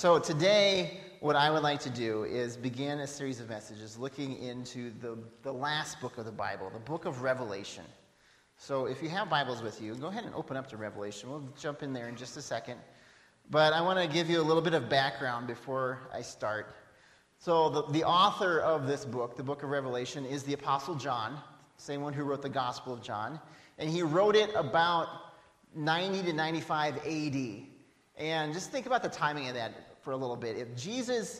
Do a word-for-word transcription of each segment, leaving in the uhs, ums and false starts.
So today, what I would like to do is begin a series of messages looking into the, the last book of the Bible, the book of Revelation. So if you have Bibles with you, go ahead and open up to Revelation. We'll jump in there in just a second. But I want to give you a little bit of background before I start. So the, the author of this book, the book of Revelation, is the Apostle John, same one who wrote the Gospel of John. And he wrote it about ninety to ninety-five A D. And just think about the timing of that for a little bit. If Jesus,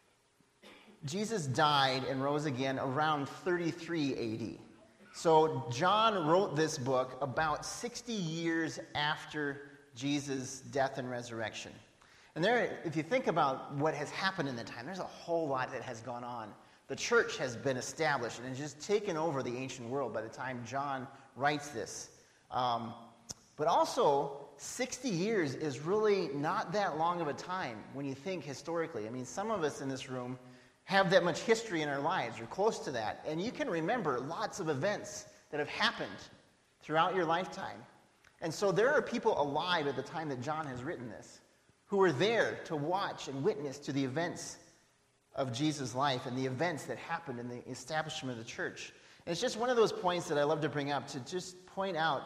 Jesus died and rose again around thirty-three A D. So John wrote this book about sixty years after Jesus' death and resurrection. And there, if you think about what has happened in the time, there's a whole lot that has gone on. The church has been established and has just taken over the ancient world by the time John writes this. Um, but also, sixty years is really not that long of a time when you think historically. I mean, some of us in this room have that much history in our lives, or close to that, and you can remember lots of events that have happened throughout your lifetime. And so there are people alive at the time that John has written this who were there to watch and witness to the events of Jesus' life and the events that happened in the establishment of the church. And it's just one of those points that I love to bring up to just point out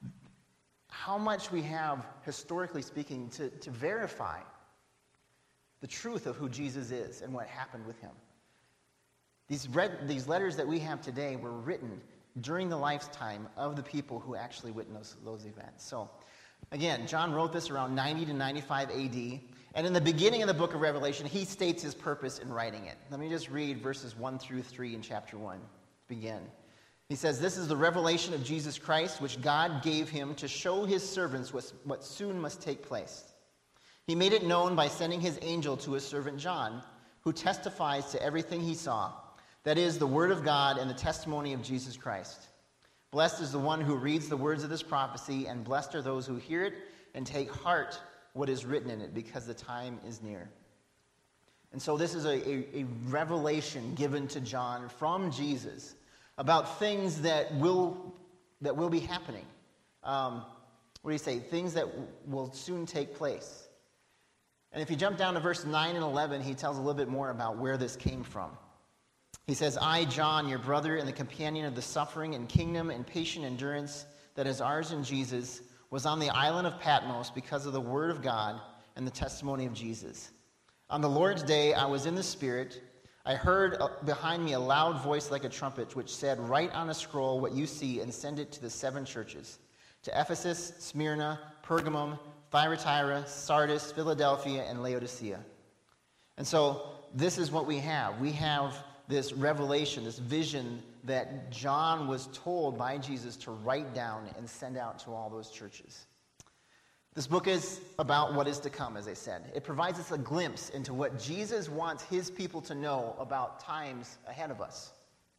how much we have, historically speaking, to, to verify the truth of who Jesus is and what happened with him. These, read, these letters that we have today were written during the lifetime of the people who actually witnessed those, those events. So, again, John wrote this around ninety to ninety-five A D, and in the beginning of the book of Revelation, he states his purpose in writing it. Let me just read verses one through three in chapter one. Begin. He says, "This is the revelation of Jesus Christ, which God gave him to show his servants what soon must take place. He made it known by sending his angel to his servant John, who testifies to everything he saw, that is, the word of God and the testimony of Jesus Christ. Blessed is the one who reads the words of this prophecy, and blessed are those who hear it and take heart what is written in it, because the time is near." And so this is a, a, a revelation given to John from Jesus about things that will that will be happening. Um, what do you say? Things that w- will soon take place. And if you jump down to verse nine and eleven, he tells a little bit more about where this came from. He says, "I, John, your brother and the companion of the suffering and kingdom and patient endurance that is ours in Jesus, was on the island of Patmos because of the word of God and the testimony of Jesus. On the Lord's day, I was in the Spirit. I heard behind me a loud voice like a trumpet, which said, 'Write on a scroll what you see and send it to the seven churches, to Ephesus, Smyrna, Pergamum, Thyatira, Sardis, Philadelphia, and Laodicea.'" And so this is what we have. We have this revelation, this vision that John was told by Jesus to write down and send out to all those churches. This book is about what is to come, as I said. It provides us a glimpse into what Jesus wants his people to know about times ahead of us.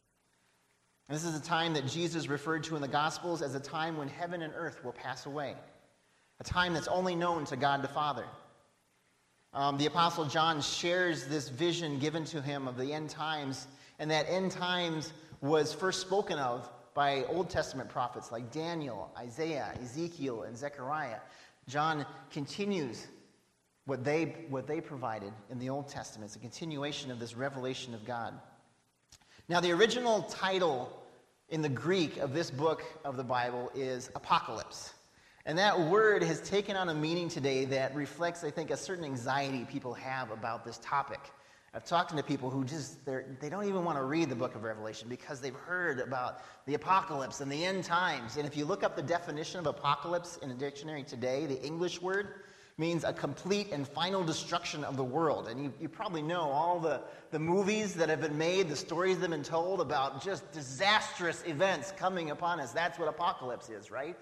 And this is a time that Jesus referred to in the Gospels as a time when heaven and earth will pass away, a time that's only known to God the Father. Um, the Apostle John shares this vision given to him of the end times, and that end times was first spoken of by Old Testament prophets like Daniel, Isaiah, Ezekiel, and Zechariah. John continues what they, what they provided in the Old Testament. It's a continuation of this revelation of God. Now, the original title in the Greek of this book of the Bible is Apocalypse. And that word has taken on a meaning today that reflects, I think, a certain anxiety people have about this topic. I've talked to people who just, they're, they don't even want to read the book of Revelation because they've heard about the apocalypse and the end times. And if you look up the definition of apocalypse in a dictionary today, the English word means a complete and final destruction of the world. And you, you probably know all the, the movies that have been made, the stories that have been told about just disastrous events coming upon us. That's what apocalypse is, right?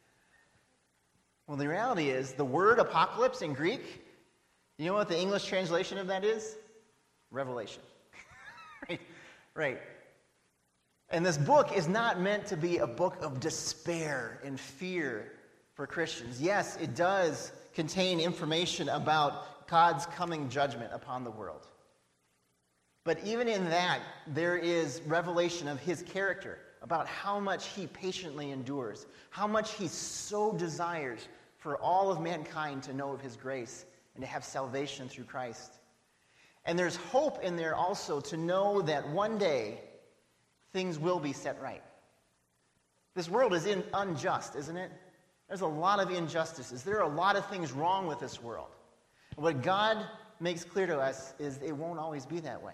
Well, the reality is, the word apocalypse in Greek, you know what the English translation of that is? Revelation. right? Right. And this book is not meant to be a book of despair and fear for Christians. Yes, it does contain information about God's coming judgment upon the world. But even in that, there is revelation of his character, about how much he patiently endures, how much he so desires for all of mankind to know of his grace and to have salvation through Christ. And there's hope in there also to know that one day things will be set right. This world is in, unjust, isn't it? There's a lot of injustices. There are a lot of things wrong with this world. And what God makes clear to us is it won't always be that way.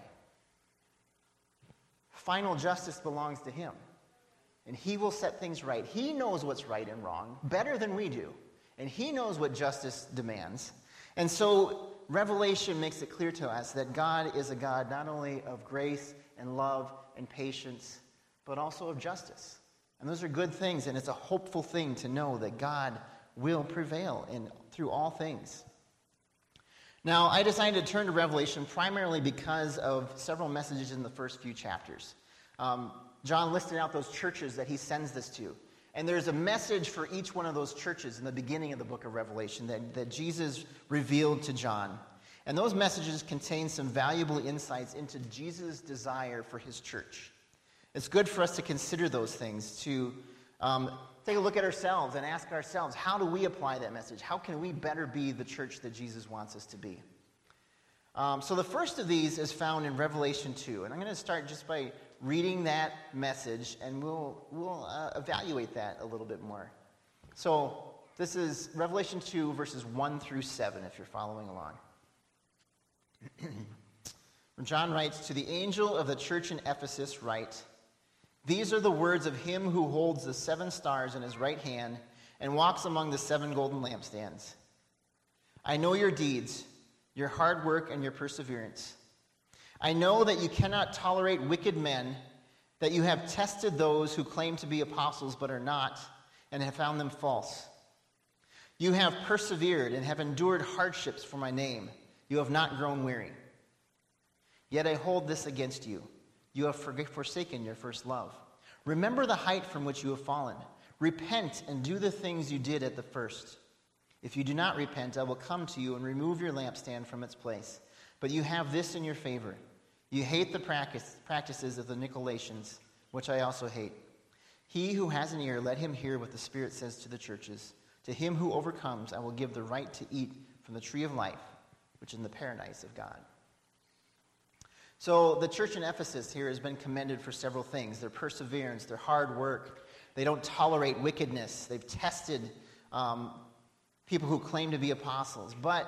Final justice belongs to him. And he will set things right. He knows what's right and wrong better than we do. And he knows what justice demands. And so Revelation makes it clear to us that God is a God not only of grace and love and patience, but also of justice. And those are good things, and it's a hopeful thing to know that God will prevail in through all things. Now, I decided to turn to Revelation primarily because of several messages in the first few chapters. Um, John listed out those churches that he sends this to. And there's a message for each one of those churches in the beginning of the book of Revelation that, that Jesus revealed to John. And those messages contain some valuable insights into Jesus' desire for his church. It's good for us to consider those things, to um, take a look at ourselves and ask ourselves, how do we apply that message? How can we better be the church that Jesus wants us to be? Um, so the first of these is found in Revelation two. And I'm going to start just by reading that message, and we'll, we'll uh, evaluate that a little bit more. So this is Revelation two, verses one through seven, if you're following along. John writes, "To the angel of the church in Ephesus write, these are the words of him who holds the seven stars in his right hand and walks among the seven golden lampstands. I know your deeds, your hard work, and your perseverance. I know that you cannot tolerate wicked men, that you have tested those who claim to be apostles but are not, and have found them false. You have persevered and have endured hardships for my name. You have not grown weary. Yet I hold this against you. You have forsaken your first love. Remember the height from which you have fallen. Repent and do the things you did at the first. If you do not repent, I will come to you and remove your lampstand from its place. But you have this in your favor. You hate the practice, practices of the Nicolaitans, which I also hate. He who has an ear, let him hear what the Spirit says to the churches. To him who overcomes, I will give the right to eat from the tree of life, which is in the paradise of God." So the church in Ephesus here has been commended for several things. Their perseverance, their hard work. They don't tolerate wickedness. They've tested um, people who claim to be apostles. But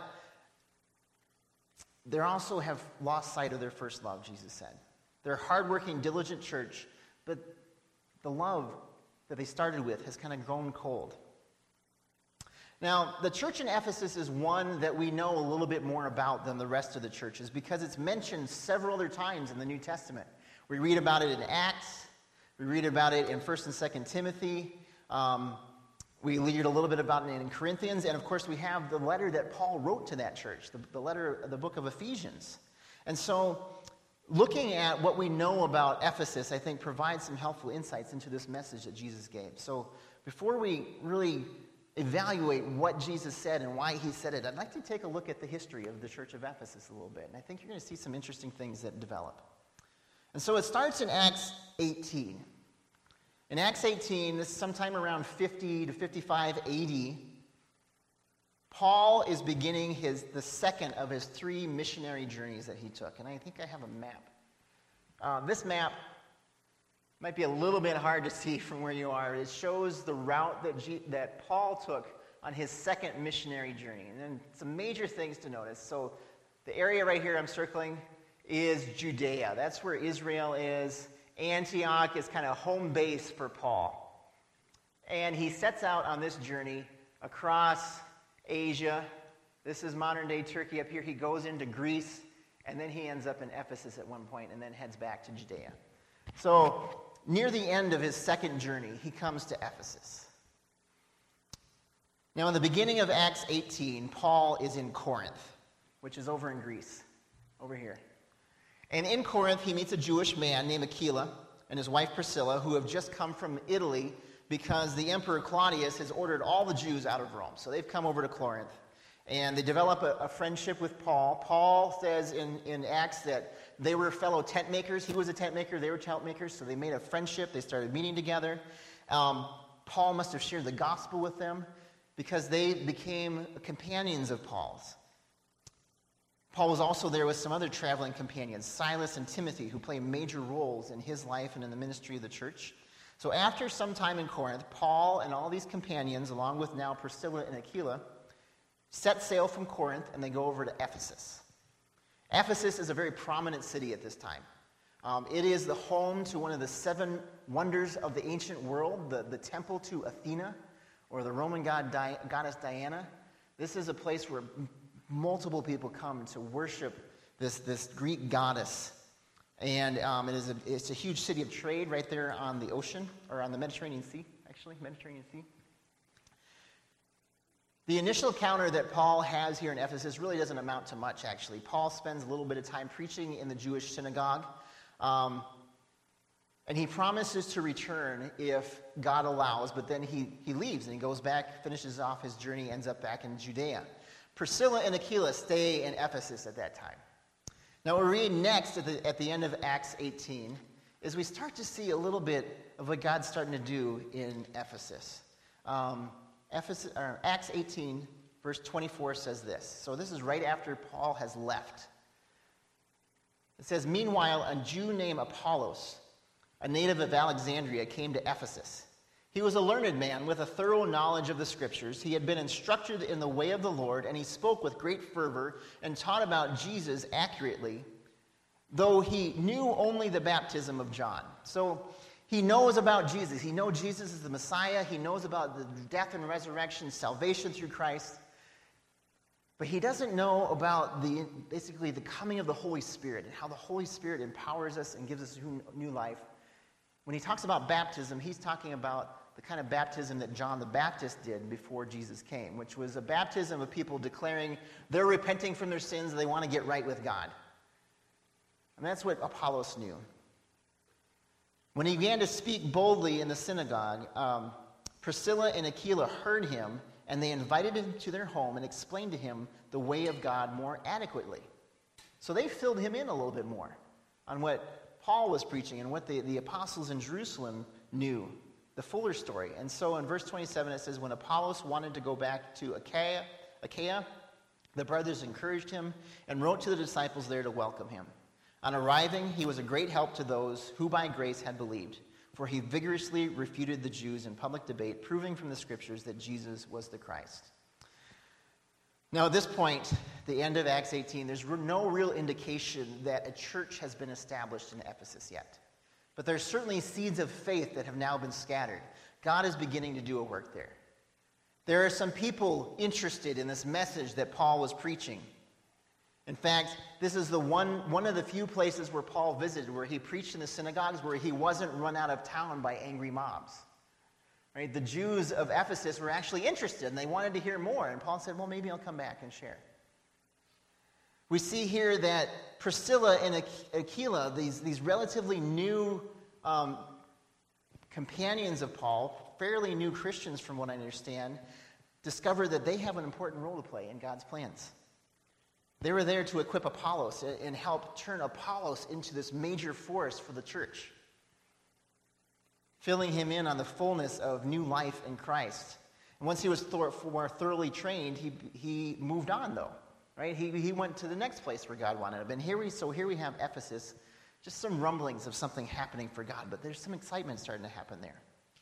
they also have lost sight of their first love, Jesus said. They're a hardworking, diligent church, but the love that they started with has kind of grown cold. Now, the church in Ephesus is one that we know a little bit more about than the rest of the churches because it's mentioned several other times in the New Testament. We read about it in Acts. We read about it in First and Second Timothy. Um, we read a little bit about it in Corinthians. And, of course, we have the letter that Paul wrote to that church, the, the letter, the book of Ephesians. And so looking at what we know about Ephesus, I think, provides some helpful insights into this message that Jesus gave. So before we really evaluate what Jesus said and why he said it, I'd like to take a look at the history of the church of Ephesus a little bit. And I think you're going to see some interesting things that develop. And so it starts in Acts eighteen. In Acts eighteen, this is sometime around fifty to fifty-five A D, Paul is beginning his the second of his three missionary journeys that he took. And I think I have a map. Uh, this map might be a little bit hard to see from where you are. It shows the route that, G- that Paul took on his second missionary journey. And then some major things to notice. So the area right here I'm circling is Judea. That's where Israel is. Antioch is kind of home base for Paul. And he sets out on this journey across Asia. This is modern-day Turkey up here. He goes into Greece, and then he ends up in Ephesus at one point and then heads back to Judea. So near the end of his second journey, he comes to Ephesus. Now, in the beginning of Acts eighteen, Paul is in Corinth, which is over in Greece, over here. And in Corinth, he meets a Jewish man named Aquila and his wife Priscilla, who have just come from Italy because the Emperor Claudius has ordered all the Jews out of Rome. So they've come over to Corinth. And they develop a, a friendship with Paul. Paul says in, in Acts that they were fellow tent makers. He was a tent maker. They were tent makers. So they made a friendship. They started meeting together. Um, Paul must have shared the gospel with them because they became companions of Paul's. Paul was also there with some other traveling companions, Silas and Timothy, who play major roles in his life and in the ministry of the church. So after some time in Corinth, Paul and all these companions, along with now Priscilla and Aquila, set sail from Corinth and they go over to Ephesus. Ephesus is a very prominent city at this time. Um, it is the home to one of the seven wonders of the ancient world, the, the temple to Athena, or the Roman god Di- goddess Diana. This is a place where multiple people come to worship this, this Greek goddess. And um, it is a, it's a huge city of trade right there on the ocean, or on the Mediterranean Sea, actually, Mediterranean Sea. The initial encounter that Paul has here in Ephesus really doesn't amount to much, actually. Paul spends a little bit of time preaching in the Jewish synagogue, um, and he promises to return if God allows, but then he, he leaves and he goes back, finishes off his journey, ends up back in Judea. Priscilla and Aquila stay in Ephesus at that time. Now, what we read next at the, at the end of Acts eighteen is we start to see a little bit of what God's starting to do in Ephesus. Um, Ephesus or Acts eighteen, verse twenty-four says this. So this is right after Paul has left. It says, "Meanwhile, a Jew named Apollos, a native of Alexandria, came to Ephesus. He was a learned man with a thorough knowledge of the Scriptures. He had been instructed in the way of the Lord, and he spoke with great fervor and taught about Jesus accurately, though he knew only the baptism of John." So he knows about Jesus. He knows Jesus is the Messiah. He knows about the death and resurrection, salvation through Christ. But he doesn't know about the basically the coming of the Holy Spirit and how the Holy Spirit empowers us and gives us new life. When he talks about baptism, he's talking about the kind of baptism that John the Baptist did before Jesus came, which was a baptism of people declaring they're repenting from their sins and they want to get right with God. And that's what Apollos knew. When he began to speak boldly in the synagogue, um, Priscilla and Aquila heard him, and they invited him to their home and explained to him the way of God more adequately. So they filled him in a little bit more on what Paul was preaching and what the, the apostles in Jerusalem knew, the fuller story. And so in verse twenty-seven it says, "When Apollos wanted to go back to Achaia, Achaia, the brothers encouraged him and wrote to the disciples there to welcome him. On arriving, he was a great help to those who by grace had believed, for he vigorously refuted the Jews in public debate, proving from the Scriptures that Jesus was the Christ." Now at this point, the end of Acts eighteen, there's no real indication that a church has been established in Ephesus yet. But there's certainly seeds of faith that have now been scattered. God is beginning to do a work there. There are some people interested in this message that Paul was preaching. In fact, this is the one, one of the few places where Paul visited, where he preached in the synagogues, where he wasn't run out of town by angry mobs. Right? The Jews of Ephesus were actually interested, and they wanted to hear more. And Paul said, well, maybe I'll come back and share. We see here that Priscilla and Aquila, these, these relatively new um, companions of Paul, fairly new Christians from what I understand, discover that they have an important role to play in God's plans. They were there to equip Apollos and help turn Apollos into this major force for the church, filling him in on the fullness of new life in Christ. And once he was thor- more thoroughly trained, he, he moved on, though. Right? He, he went to the next place where God wanted him. And here we, so here we have Ephesus, just some rumblings of something happening for God, but there's some excitement starting to happen there.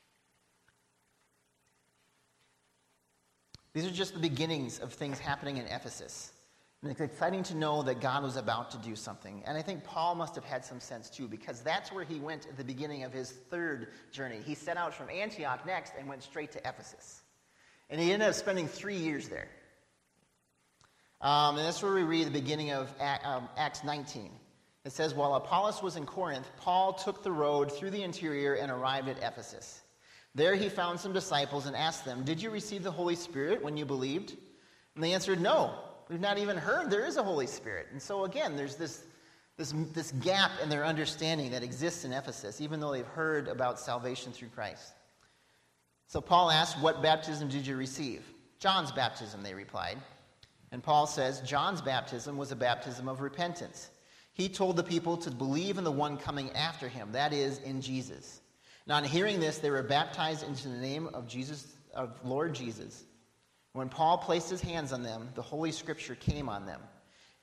These are just the beginnings of things happening in Ephesus. And it's exciting to know that God was about to do something. And I think Paul must have had some sense too, because that's where he went at the beginning of his third journey. He set out from Antioch next and went straight to Ephesus. And he ended up spending three years there. Um, and that's where we read the beginning of Acts nineteen. It says, "While Apollos was in Corinth, Paul took the road through the interior and arrived at Ephesus. There he found some disciples and asked them, 'Did you receive the Holy Spirit when you believed?' And they answered, 'No, we've not even heard there is a Holy Spirit.'" And so again, there's this, this, this gap in their understanding that exists in Ephesus, even though they've heard about salvation through Christ. So Paul asked, "What baptism did you receive?" "John's baptism," they replied. And Paul says, "John's baptism was a baptism of repentance. He told the people to believe in the one coming after him, that is, in Jesus." And on hearing this, they were baptized into the name of Jesus, of Lord Jesus. When Paul placed his hands on them, the Holy Scripture came on them.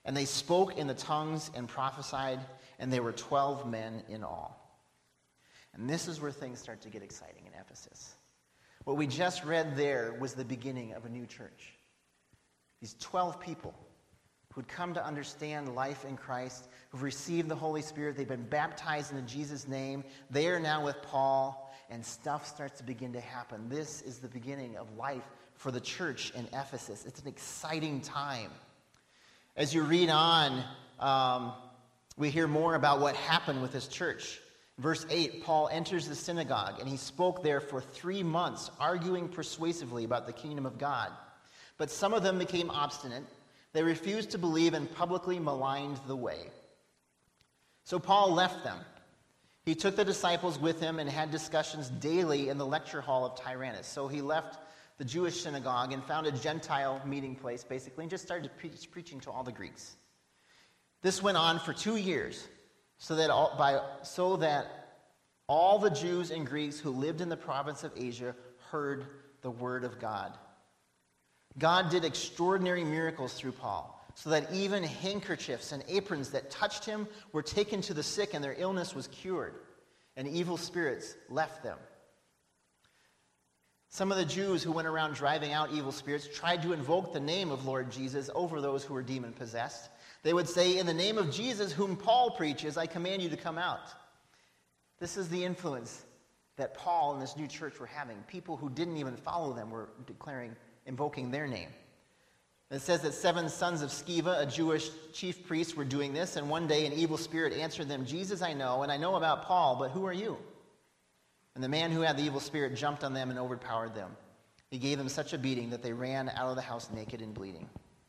And they spoke in the tongues and prophesied, and there were twelve men in all. And this is where things start to get exciting in Ephesus. What we just read there was the beginning of a new church. These twelve people who'd come to understand life in Christ, who've received the Holy Spirit, they've been baptized into Jesus' name, they are now with Paul, and stuff starts to begin to happen. This is the beginning of life for the church in Ephesus. It's an exciting time. As you read on, um, we hear more about what happened with this church. Verse eight, Paul enters the synagogue, and he spoke there for three months, arguing persuasively about the kingdom of God. But some of them became obstinate. They refused to believe and publicly maligned the way. So Paul left them. He took the disciples with him and had discussions daily in the lecture hall of Tyrannus. So he left the Jewish synagogue and found a Gentile meeting place, basically, and just started pre- preaching to all the Greeks. This went on for two years, so that all, by, so that all the Jews and Greeks who lived in the province of Asia heard the word of God. God did extraordinary miracles through Paul, so that even handkerchiefs and aprons that touched him were taken to the sick, and their illness was cured, and evil spirits left them. Some of the Jews who went around driving out evil spirits tried to invoke the name of Lord Jesus over those who were demon-possessed. They would say, "In the name of Jesus, whom Paul preaches, I command you to come out." This is the influence that Paul and this new church were having. People who didn't even follow them were declaring, invoking their name. It says that seven sons of Sceva, a Jewish chief priest, were doing this, and one day an evil spirit answered them, "Jesus I know, and I know about Paul, but who are you?" And the man who had the evil spirit jumped on them and overpowered them. He gave them such a beating that they ran out of the house naked and bleeding.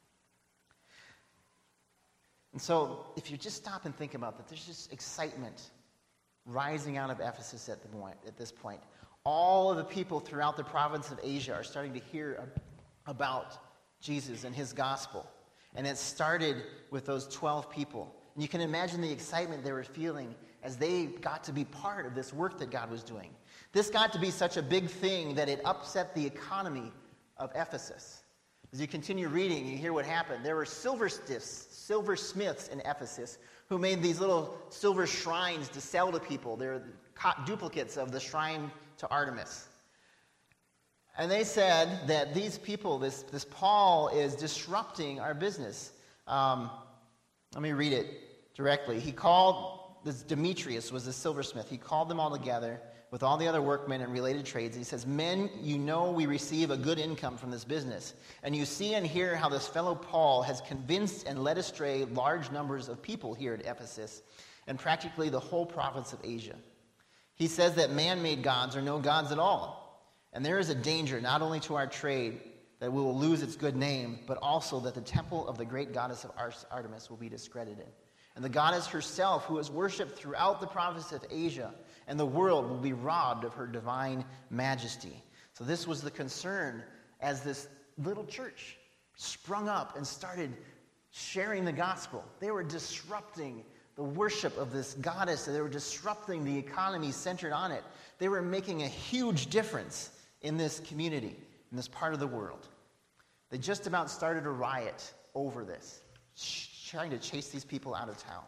And so, if you just stop and think about that, there's just excitement rising out of Ephesus at, the point, at this point. All of the people throughout the province of Asia are starting to hear about Jesus and his gospel. And it started with those twelve people. And you can imagine the excitement they were feeling as they got to be part of this work that God was doing. This got to be such a big thing that it upset the economy of Ephesus. As you continue reading, you hear what happened. There were silversmiths, silversmiths in Ephesus who made these little silver shrines to sell to people. They're duplicates of the shrine to Artemis. And they said that these people, this, this Paul, is disrupting our business. Um, let me read it directly. He called, this Demetrius was the silversmith. He called them all together with all the other workmen and related trades. He says, "Men, you know we receive a good income from this business. And you see and hear how this fellow Paul has convinced and led astray large numbers of people here at Ephesus and practically the whole province of Asia. He says that man-made gods are no gods at all. And there is a danger not only to our trade that we will lose its good name, but also that the temple of the great goddess of Artemis will be discredited. And the goddess herself, who is worshipped throughout the province of Asia and the world, will be robbed of her divine majesty." So this was the concern as this little church sprung up and started sharing the gospel. They were disrupting the worship of this goddess. They were disrupting the economy centered on it. They were making a huge difference in this community, in this part of the world. They just about started a riot over this, trying to chase these people out of town.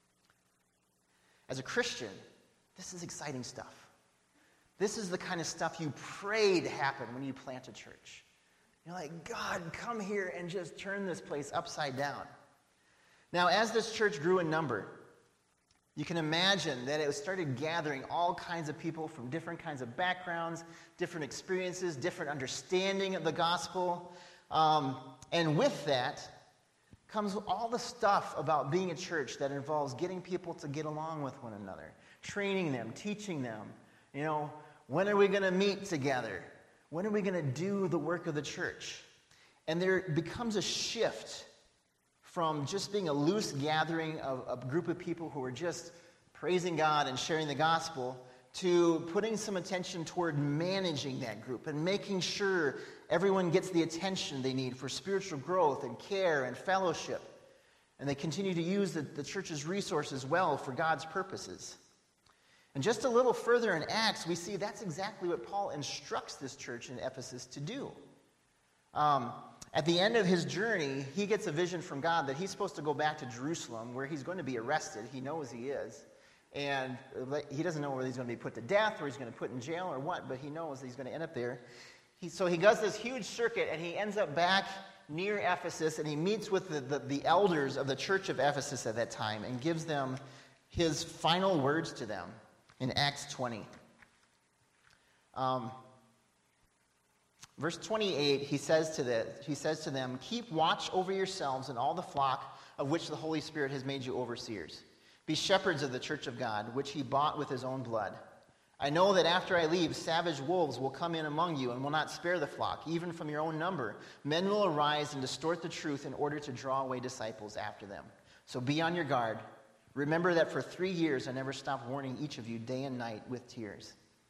As a Christian, this is exciting stuff. This is the kind of stuff you pray to happen when you plant a church. You're like, "God, come here and just turn this place upside down." Now, as this church grew in number, you can imagine that it started gathering all kinds of people from different kinds of backgrounds, different experiences, different understanding of the gospel. Um, and with that comes all the stuff about being a church that involves getting people to get along with one another, training them, teaching them. You know, when are we going to meet together? When are we going to do the work of the church? And there becomes a shift from just being a loose gathering of a group of people who are just praising God and sharing the gospel to putting some attention toward managing that group and making sure everyone gets the attention they need for spiritual growth and care and fellowship. And they continue to use the, the church's resources well for God's purposes. And just a little further in Acts, we see that's exactly what Paul instructs this church in Ephesus to do. Um, At the end of his journey, he gets a vision from God that he's supposed to go back to Jerusalem, where he's going to be arrested. He knows he is. And he doesn't know whether he's going to be put to death or he's going to be put in jail or what, but he knows that he's going to end up there. He, so he does this huge circuit, and he ends up back near Ephesus, and he meets with the, the, the elders of the church of Ephesus at that time and gives them his final words to them in Acts twenty. Um, verse twenty-eight, he says to the, he says to them, "Keep watch over yourselves and all the flock of which the Holy Spirit has made you overseers. Be shepherds of the church of God, which he bought with his own blood. I know that after I leave, savage wolves will come in among you and will not spare the flock, even from your own number. Men will arise and distort the truth in order to draw away disciples after them. So be on your guard. Remember that for three years I never stopped warning each of you day and night with tears."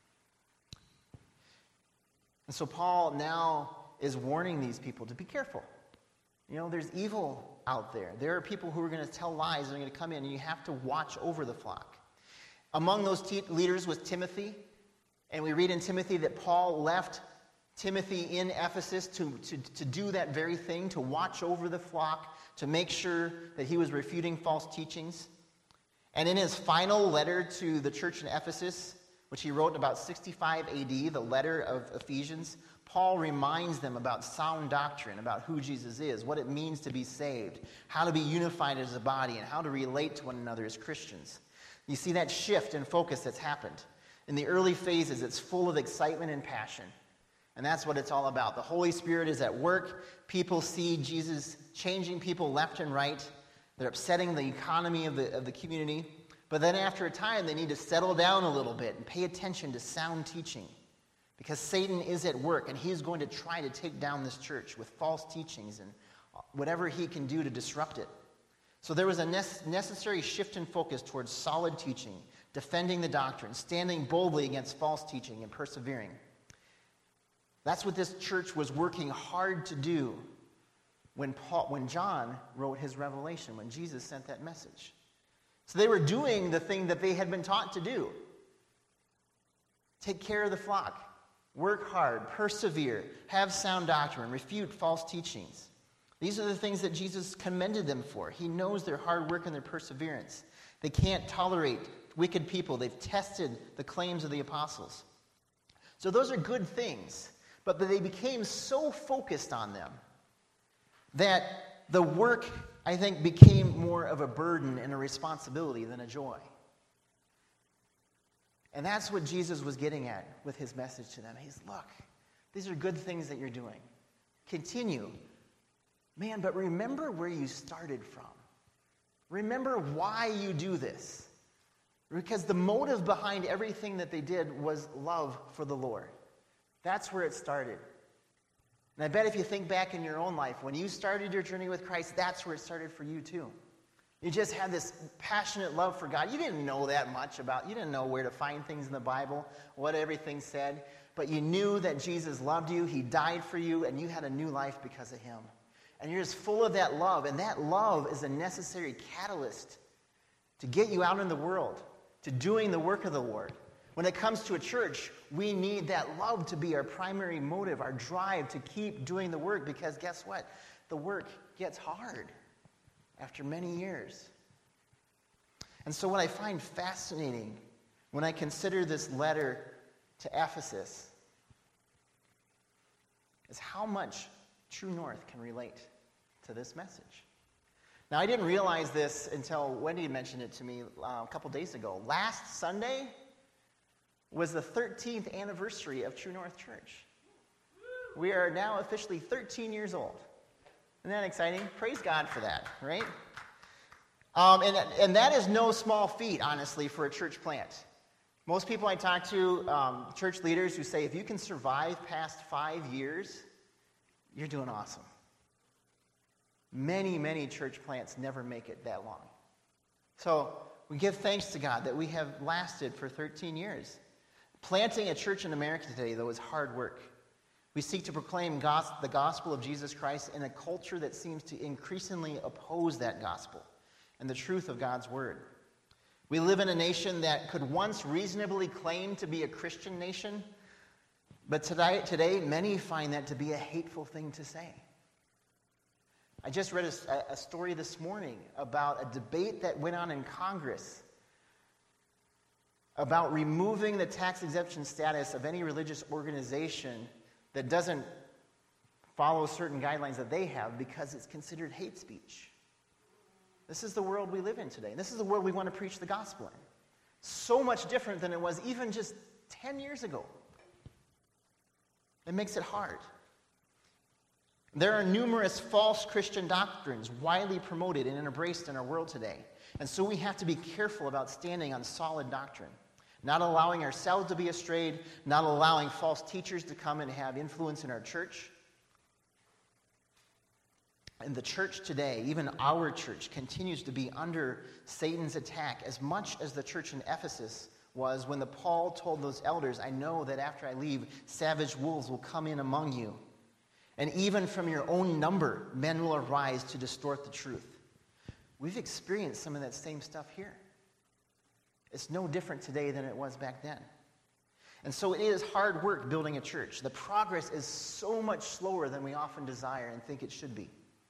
And so Paul now is warning these people to be careful. You know, there's evil out there. There are people who are going to tell lies and are going to come in, and you have to watch over the flock. Among those te- leaders was Timothy, and we read in Timothy that Paul left Timothy in Ephesus to, to, to do that very thing, to watch over the flock, to make sure that he was refuting false teachings. And in his final letter to the church in Ephesus, which he wrote in about sixty-five A D, the letter of Ephesians, Paul reminds them about sound doctrine, about who Jesus is, what it means to be saved, how to be unified as a body, and how to relate to one another as Christians. You see that shift in focus that's happened. In the early phases, it's full of excitement and passion. And that's what it's all about. The Holy Spirit is at work. People see Jesus changing people left and right. They're upsetting the economy of the, of the community. But then after a time, they need to settle down a little bit and pay attention to sound teaching. Because Satan is at work, and he's going to try to take down this church with false teachings and whatever he can do to disrupt it. So there was a necessary shift in focus towards solid teaching, defending the doctrine, standing boldly against false teaching, and persevering. That's what this church was working hard to do when Paul, when John wrote his Revelation, when Jesus sent that message. So they were doing the thing that they had been taught to do. Take care of the flock. Work hard. Persevere. Have sound doctrine. Refute false teachings. These are the things that Jesus commended them for. He knows their hard work and their perseverance. They can't tolerate wicked people. They've tested the claims of the apostles. So those are good things. But they became so focused on them that the work, I think, became more of a burden and a responsibility than a joy. And that's what Jesus was getting at with his message to them. He's, look, these are good things that you're doing. Continue. Man, but remember where you started from. Remember why you do this. Because the motive behind everything that they did was love for the Lord. That's where it started. And I bet if you think back in your own life, when you started your journey with Christ, that's where it started for you too. You just had this passionate love for God. You didn't know that much about, you didn't know where to find things in the Bible, what everything said, but you knew that Jesus loved you, he died for you, and you had a new life because of him. And you're just full of that love, and that love is a necessary catalyst to get you out in the world, to doing the work of the Lord. When it comes to a church, we need that love to be our primary motive, our drive to keep doing the work, because guess what? The work gets hard after many years. And so what I find fascinating when I consider this letter to Ephesus is how much True North can relate to this message. Now, I didn't realize this until Wendy mentioned it to me uh, a couple days ago. Last Sunday was the thirteenth anniversary of True North Church. We are now officially thirteen years old. Isn't that exciting? Praise God for that, right? Um, and, and that is no small feat, honestly, for a church plant. Most people I talk to, um, church leaders who say, if you can survive past five years, you're doing awesome. Many, many church plants never make it that long. So we give thanks to God that we have lasted for thirteen years. Planting a church in America today, though, is hard work. We seek to proclaim gos- the gospel of Jesus Christ in a culture that seems to increasingly oppose that gospel and the truth of God's word. We live in a nation that could once reasonably claim to be a Christian nation, but today, today many find that to be a hateful thing to say. I just read a, a story this morning about a debate that went on in Congress about removing the tax exemption status of any religious organization that doesn't follow certain guidelines that they have because it's considered hate speech. This is the world we live in today. This is the world we want to preach the gospel in. So much different than it was even just ten years ago. It makes it hard. There are numerous false Christian doctrines widely promoted and embraced in our world today. And so we have to be careful about standing on solid doctrine, not allowing ourselves to be strayed, not allowing false teachers to come and have influence in our church. And the church today, even our church, continues to be under Satan's attack as much as the church in Ephesus was when the Paul told those elders, I know that after I leave, savage wolves will come in among you. And even from your own number, men will arise to distort the truth. We've experienced some of that same stuff here. It's no different today than it was back then. And so it is hard work building a church. The progress is so much slower than we often desire and think it should be.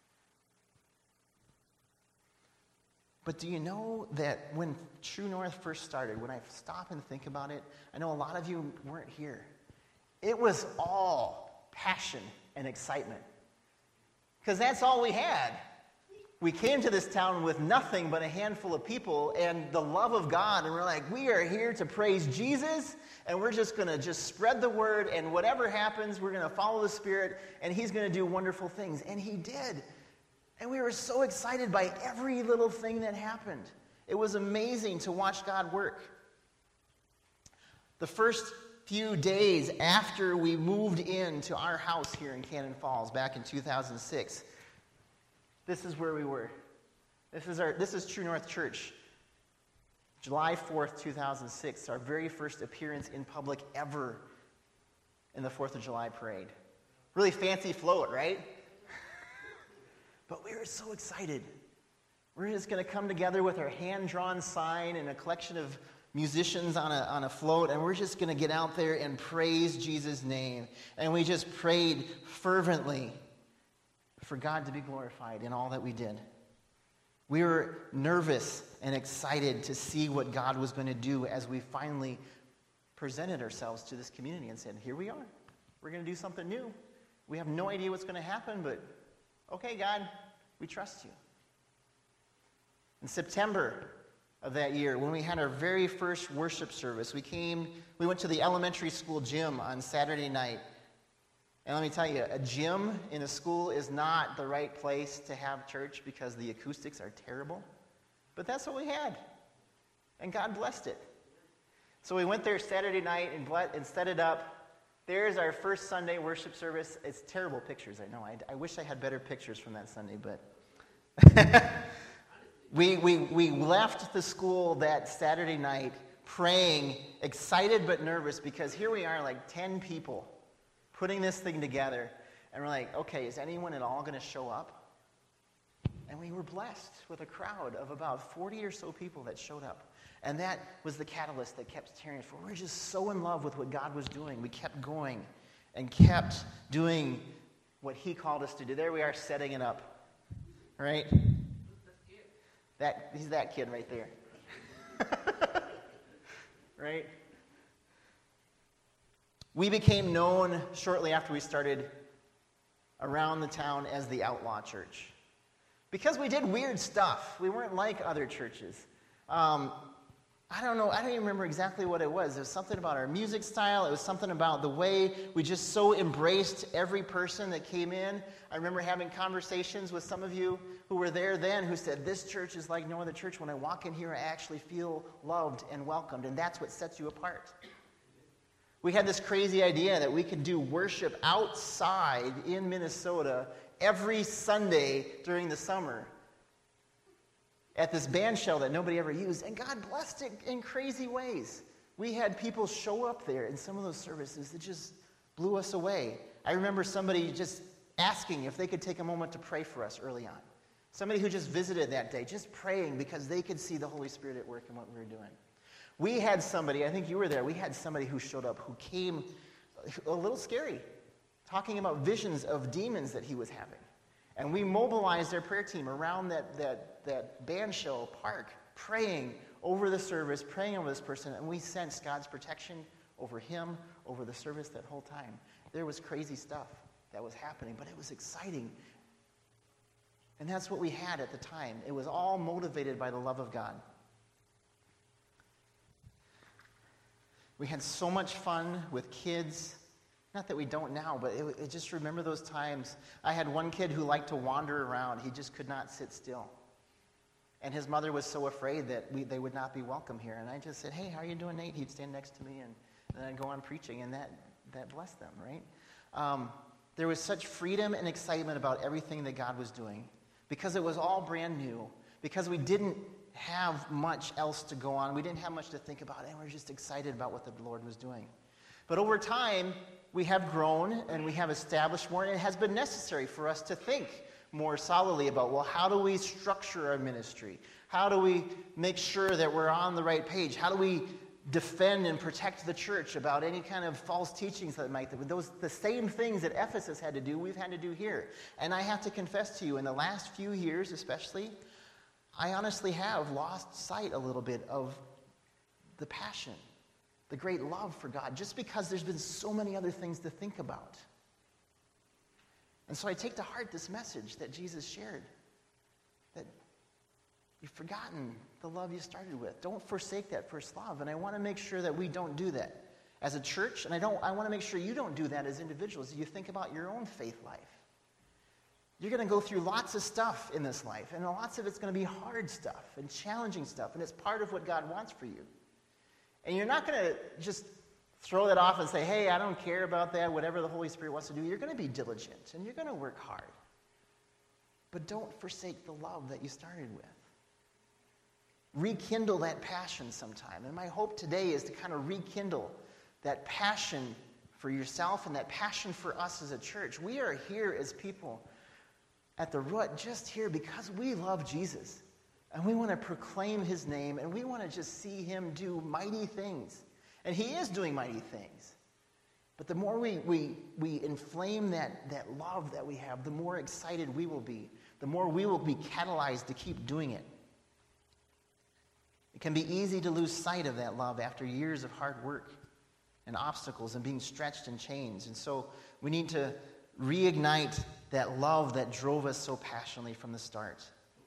But do you know that when True North first started, when I stop and think about it, I know a lot of you weren't here. It was all passion and excitement. Because that's all we had. We came to this town with nothing but a handful of people and the love of God, and we're like, we are here to praise Jesus, and we're just going to just spread the word, and whatever happens, we're going to follow the Spirit, and He's going to do wonderful things. And He did. And we were so excited by every little thing that happened. It was amazing to watch God work. The first few days after we moved into our house here in Cannon Falls back in two thousand six, this is where we were. This is our. This is True North Church. July fourth, two thousand six, our very first appearance in public ever in the fourth of July parade. Really fancy float, right? But we were so excited. We're just going to come together with our hand-drawn sign and a collection of musicians on a, on a float, and we're just going to get out there and praise Jesus' name. And we just prayed fervently for God to be glorified in all that we did. We were nervous and excited to see what God was going to do as we finally presented ourselves to this community and said, here we are. We're going to do something new. We have no idea what's going to happen, but okay, God, we trust you. In September of that year, when we had our very first worship service, we came, we went to the elementary school gym on Saturday night. And let me tell you, a gym in a school is not the right place to have church because the acoustics are terrible. But that's what we had. And God blessed it. So we went there Saturday night and, ble- and set it up. There's our first Sunday worship service. It's terrible pictures, I know. I, I wish I had better pictures from that Sunday, but we, we, we left the school that Saturday night praying, excited but nervous, because here we are, like ten people, putting this thing together, and we're like, okay, is anyone at all going to show up? And we were blessed with a crowd of about forty or so people that showed up. And that was the catalyst that kept tearing us forward. We were just so in love with what God was doing. We kept going and kept doing what He called us to do. There we are, setting it up. Right? That, he's that kid right there. Right? We became known shortly after we started around the town as the Outlaw Church. Because we did weird stuff. We weren't like other churches. Um, I don't know, I don't even remember exactly what it was. It was something about our music style. It was something about the way we just so embraced every person that came in. I remember having conversations with some of you who were there then who said, this church is like no other church. When I walk in here, I actually feel loved and welcomed, and that's what sets you apart. We had this crazy idea that we could do worship outside in Minnesota every Sunday during the summer at this band shell that nobody ever used, and God blessed it in crazy ways. We had people show up there in some of those services that just blew us away. I remember somebody just asking if they could take a moment to pray for us early on. Somebody who just visited that day, just praying because they could see the Holy Spirit at work in what we were doing. We had somebody, I think you were there, we had somebody who showed up who came a little scary, talking about visions of demons that he was having. And we mobilized our prayer team around that, that, that band shell park, praying over the service, praying over this person, and we sensed God's protection over him, over the service that whole time. There was crazy stuff that was happening, but it was exciting. And that's what we had at the time. It was all motivated by the love of God. We had so much fun with kids. Not that we don't now, but it, it just remember those times. I had one kid who liked to wander around. He just could not sit still. And his mother was so afraid that we, they would not be welcome here. And I just said, hey, how are you doing, Nate? He'd stand next to me, and, and then I'd go on preaching, and that, that blessed them, right? Um, there was such freedom and excitement about everything that God was doing because it was all brand new, because we didn't have much else to go on. We didn't have much to think about, and we were just excited about what the Lord was doing. But over time, we have grown and we have established more, and it has been necessary for us to think more solidly about, well, how do we structure our ministry? How do we make sure that we're on the right page? How do we defend and protect the church about any kind of false teachings that might, those, the same things that Ephesus had to do, we've had to do here. And I have to confess to you, in the last few years especially, I honestly have lost sight a little bit of the passion, the great love for God, just because there's been so many other things to think about. And so I take to heart this message that Jesus shared, that you've forgotten the love you started with. Don't forsake that first love. And I want to make sure that we don't do that as a church, and I don't. I want to make sure you don't do that as individuals. You think about your own faith life. You're going to go through lots of stuff in this life, and lots of it's going to be hard stuff and challenging stuff, and it's part of what God wants for you. And you're not going to just throw that off and say, hey, I don't care about that, whatever the Holy Spirit wants to do. You're going to be diligent, and you're going to work hard. But don't forsake the love that you started with. Rekindle that passion sometime. And my hope today is to kind of rekindle that passion for yourself and that passion for us as a church. We are here as people at the root, just here because we love Jesus. And we want to proclaim his name, and we want to just see him do mighty things. And he is doing mighty things. But the more we, we, we inflame that, that love that we have, the more excited we will be. The more we will be catalyzed to keep doing it. It can be easy to lose sight of that love after years of hard work and obstacles and being stretched in chains. And so we need to reignite that love that drove us so passionately from the start.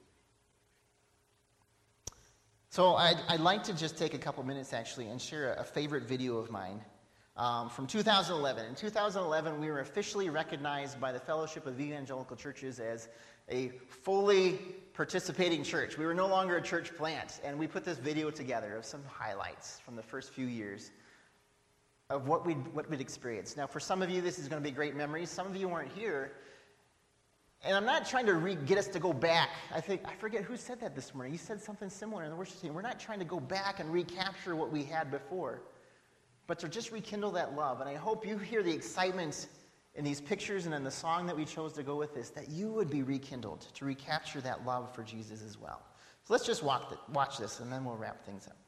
So I'd, I'd like to just take a couple minutes, actually, and share a, a favorite video of mine um, from two thousand eleven. In two thousand eleven, we were officially recognized by the Fellowship of Evangelical Churches as a fully participating church. We were no longer a church plant, and we put this video together of some highlights from the first few years of what we'd, what we'd experienced. Now, for some of you, this is going to be great memories. Some of you weren't here. And I'm not trying to re- get us to go back. I think, I forget who said that this morning. You said something similar in the worship team. We're not trying to go back and recapture what we had before, but to just rekindle that love. And I hope you hear the excitement in these pictures and in the song that we chose to go with this, that you would be rekindled to recapture that love for Jesus as well. So let's just walk the, watch this, and then we'll wrap things up.